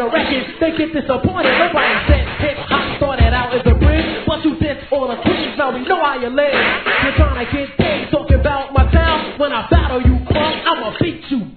a record, they get disappointed. Nobody said hip hop started out as a bridge, but you diss all the queens, now we know how you live. You're trying to get paid, talking about my town. When I battle you, punk, I'ma beat you.